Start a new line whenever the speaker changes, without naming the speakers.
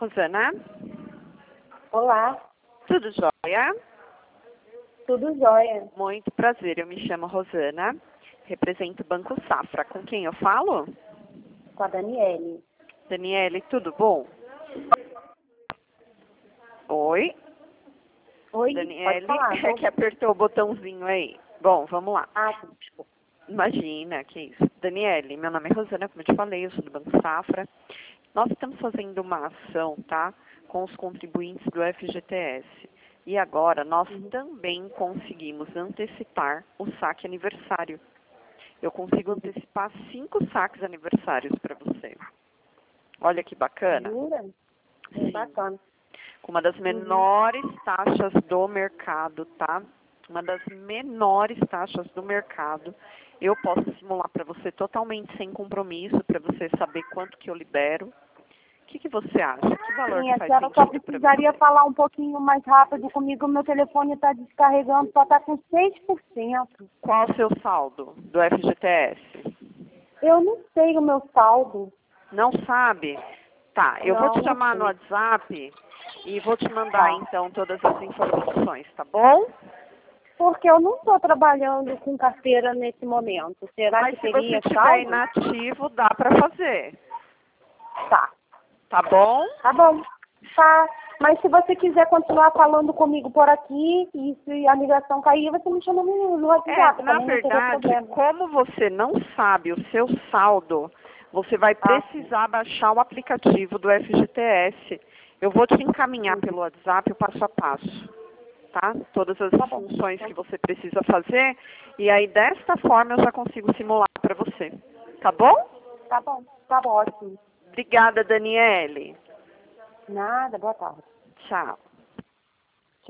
Rosana,
Olá,
tudo jóia?
tudo jóia.
Muito prazer, eu me chamo Rosana, represento o Banco Safra. Com quem eu falo?
Com a Daniele.
Daniele, tudo bom? Oi?
Oi,
Daniele,
pode falar.
é que apertou o botãozinho aí. Bom, vamos lá.
Desculpa.
Imagina, que isso. Daniele, meu nome é Rosana, como eu te falei, eu sou do Banco Safra. Nós estamos fazendo uma ação, tá, com os contribuintes do FGTS. E agora nós também conseguimos antecipar o saque aniversário. Eu consigo antecipar 5 saques aniversários para você. Olha que bacana.
Jura?
Sim.
Bacana.
Com uma das menores taxas do mercado, tá? Uma das menores taxas do mercado. Eu posso simular para você totalmente sem compromisso, para você saber quanto que eu libero. O que você acha? Que valor
Sim,
que
a
faz
senhora só
sentido para
precisaria
você?
falar um pouquinho mais rápido comigo. Meu telefone está descarregando, só está com 6%.
Qual o seu saldo do FGTS?
Eu não sei o meu saldo.
Não sabe? Tá, eu vou te
Não
chamar no
sei.
WhatsApp e vou te mandar
Tá.
então todas as informações, tá bom?
Porque eu não estou trabalhando com carteira nesse momento. Será
Mas
que
se você
teria
estiver
saldo?
inativo, dá para fazer.
Tá.
Tá bom?
Tá bom. Tá. Mas se você quiser continuar falando comigo por aqui, e se a ligação cair, você me chama no WhatsApp,
Na
também não teria
verdade,
problema.
como você não sabe o seu saldo, você vai precisar baixar o aplicativo do FGTS. Eu vou te encaminhar pelo WhatsApp o passo a passo, tá? Todas as
Tá bom.
funções que você precisa fazer, e aí desta forma eu já consigo simular para você. Tá bom?
Tá bom. Tá ótimo.
Obrigada, Daniele.
Nada, boa tarde.
Tchau.